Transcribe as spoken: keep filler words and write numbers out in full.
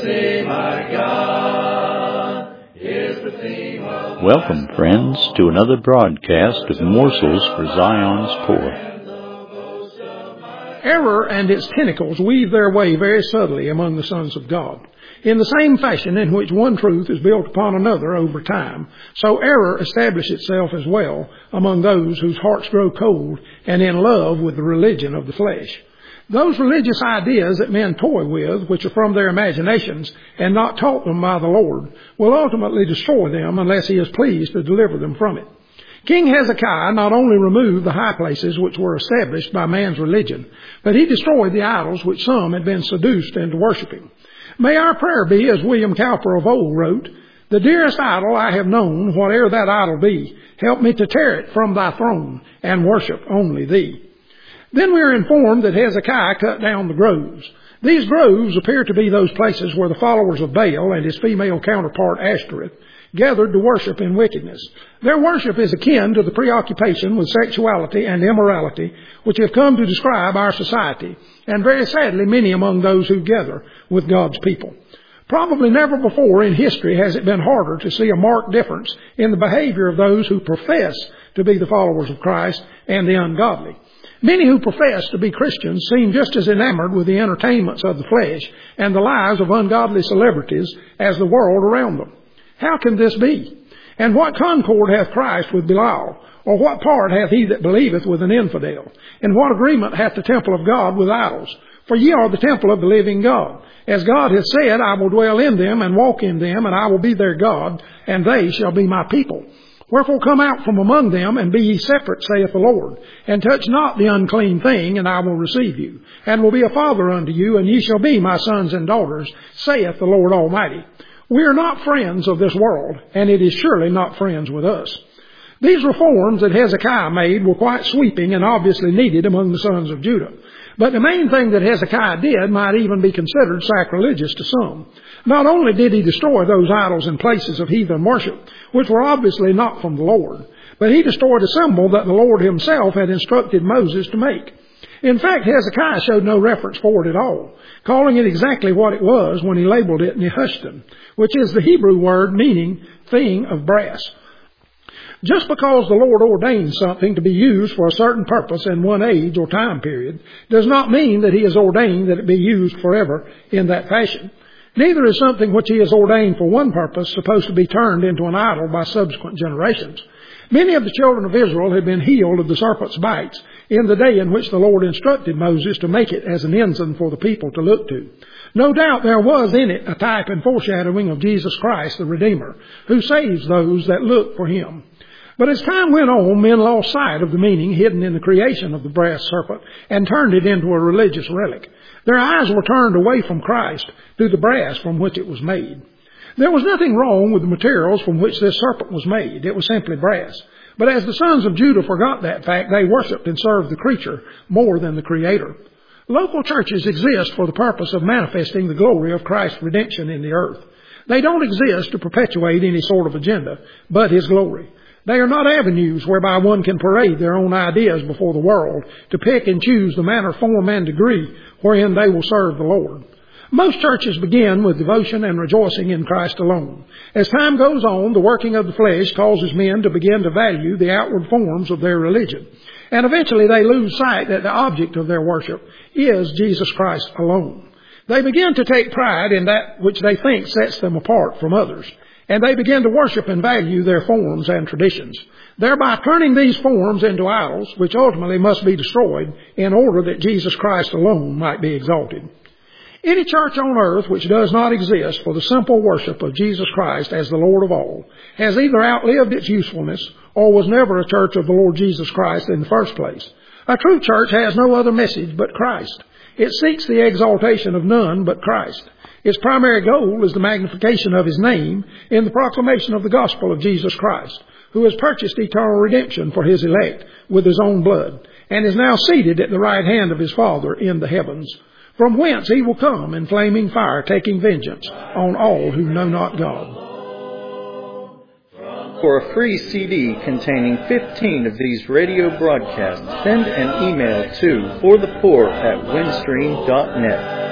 theme, my God, is the theme of Welcome, friends, to another broadcast of Morsels for Zion's Poor. Error and its tentacles weave their way very subtly among the sons of God. In the same fashion in which one truth is built upon another over time, so error establishes itself as well among those whose hearts grow cold and in love with the religion of the flesh. Those religious ideas that men toy with, which are from their imaginations and not taught them by the Lord, will ultimately destroy them unless He is pleased to deliver them from it. King Hezekiah not only removed the high places which were established by man's religion, but he destroyed the idols which some had been seduced into worshiping. May our prayer be, as William Cowper of old wrote, "The dearest idol I have known, whate'er that idol be, help me to tear it from thy throne and worship only thee." Then we are informed that Hezekiah cut down the groves. These groves appear to be those places where the followers of Baal and his female counterpart Ashtoreth gathered to worship in wickedness. Their worship is akin to the preoccupation with sexuality and immorality which have come to describe our society, and very sadly many among those who gather with God's people. Probably never before in history has it been harder to see a marked difference in the behavior of those who profess to be the followers of Christ and the ungodly. Many who profess to be Christians seem just as enamored with the entertainments of the flesh and the lives of ungodly celebrities as the world around them. How can this be? And what concord hath Christ with Belial? Or what part hath he that believeth with an infidel? And what agreement hath the temple of God with idols? For ye are the temple of the living God. As God hath said, I will dwell in them and walk in them, and I will be their God, and they shall be my people. Wherefore come out from among them, and be ye separate, saith the Lord, and touch not the unclean thing, and I will receive you, and will be a father unto you, and ye shall be my sons and daughters, saith the Lord Almighty. We are not friends of this world, and it is surely not friends with us. These reforms that Hezekiah made were quite sweeping and obviously needed among the sons of Judah. But the main thing that Hezekiah did might even be considered sacrilegious to some. Not only did he destroy those idols and places of heathen worship, which were obviously not from the Lord, but he destroyed a symbol that the Lord himself had instructed Moses to make. In fact, Hezekiah showed no reference for it at all, calling it exactly what it was when he labeled it Nehushtan, which is the Hebrew word meaning thing of brass. Just because the Lord ordains something to be used for a certain purpose in one age or time period does not mean that He has ordained that it be used forever in that fashion. Neither is something which He has ordained for one purpose supposed to be turned into an idol by subsequent generations. Many of the children of Israel had been healed of the serpent's bites in the day in which the Lord instructed Moses to make it as an ensign for the people to look to. No doubt there was in it a type and foreshadowing of Jesus Christ, the Redeemer, who saves those that look for Him. But as time went on, men lost sight of the meaning hidden in the creation of the brass serpent and turned it into a religious relic. Their eyes were turned away from Christ to the brass from which it was made. There was nothing wrong with the materials from which this serpent was made. It was simply brass. But as the sons of Judah forgot that fact, they worshipped and served the creature more than the Creator. Local churches exist for the purpose of manifesting the glory of Christ's redemption in the earth. They don't exist to perpetuate any sort of agenda, but His glory. They are not avenues whereby one can parade their own ideas before the world to pick and choose the manner, form, and degree wherein they will serve the Lord. Most churches begin with devotion and rejoicing in Christ alone. As time goes on, the working of the flesh causes men to begin to value the outward forms of their religion. And eventually they lose sight that the object of their worship is Jesus Christ alone. They begin to take pride in that which they think sets them apart from others. And they begin to worship and value their forms and traditions, thereby turning these forms into idols, which ultimately must be destroyed in order that Jesus Christ alone might be exalted. Any church on earth which does not exist for the simple worship of Jesus Christ as the Lord of all has either outlived its usefulness or was never a church of the Lord Jesus Christ in the first place. A true church has no other message but Christ. It seeks the exaltation of none but Christ. Its primary goal is the magnification of His name in the proclamation of the gospel of Jesus Christ, who has purchased eternal redemption for His elect with His own blood, and is now seated at the right hand of His Father in the heavens, from whence He will come in flaming fire, taking vengeance on all who know not God. For a free C D containing fifteen of these radio broadcasts, send an email to for the poor at windstream dot net.